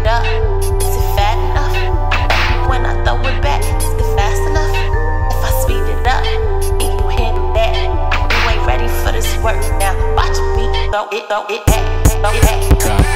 it up. Is it fat enough? When I throw it back, is it fast enough? If I speed it up, can you handle that? You ain't ready for this work now. Watch me throw it back, throw it back.